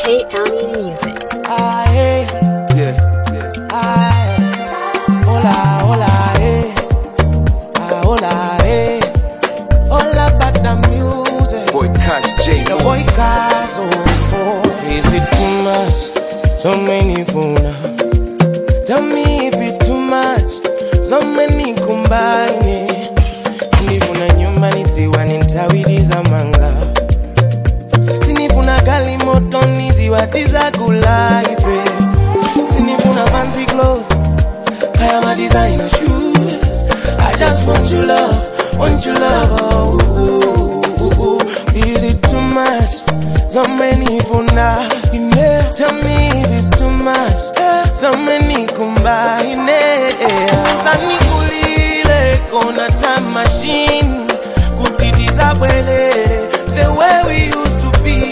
K Army Music. Aye, yeah, aye. Hola, hola, eh. Ah, hola, eh. All about the music. Boy Cash J. The boy Cash, oh. Is it too much? So many phones. Tell me if it's too much. So many combine. Sinifuna nyumbani wanintawiliza manga. Sinifuna gali moto niziwatiza kulaife. Sinifuna fancy clothes. I am a designer shoes. I just want your love, want your love. Oh, is it too much? So many for now. Tell me if it's too much. So many combine. Sani kulile kona time machine. Kutitiza bwelele the way we used to be.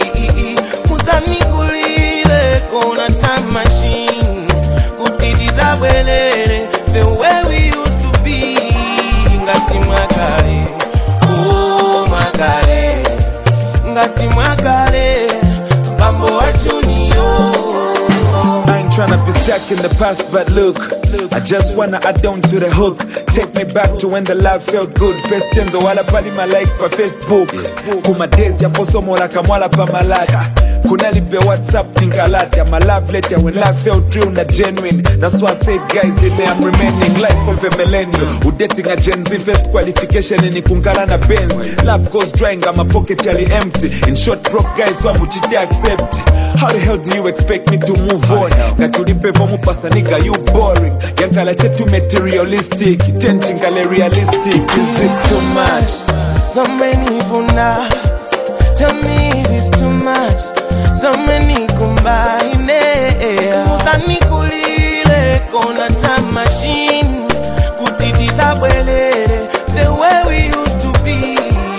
Sani kulile kona time machine. Kutitiza bwelele the way we used to be. Ngati mwakale, oh mwakale. Ngati mwakale, bambo wa junior. Tryna be stuck in the past, but look, I just wanna add on to the hook. Take me back to when the love felt good. Best tenzo wala pali my likes pa Facebook. Kuma days ya poso mola kamwala pa malata. Kuna lipe WhatsApp ninkalata. My love letter when love felt real na genuine. That's why I said guys in there I'm remaining. Life of a millennial. Udating a Gen Z first qualification ni kunkala na Benz. Love goes dry and my pocket yali empty. In short broke guys so muchite accept. How the hell do you expect me to move on? Tulipe vomu pasa nigga, you boring. Yankala chetu materialistic, tenting kale realistic. Is it too much? So many for now. Tell me if it's too much. So many combine. Musani kulile kona time machine. Kutitiza bwelele the way we used to be.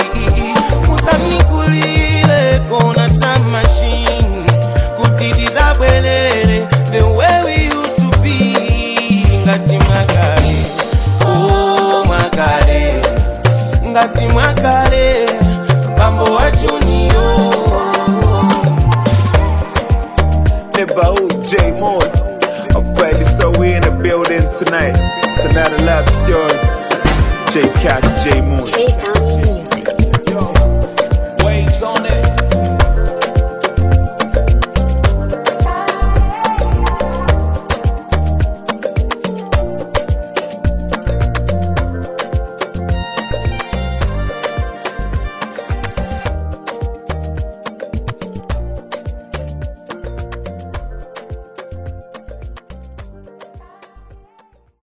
Musani kulile kona time machine. Kutitiza bwelele the way we used to be. Ngati mwakale, oh mwakale. Ngati mwakale, bambo wa junior. Neighborhood J Moore. I'm probably so we in the building tonight. It's another love story. J Cash J Moore. K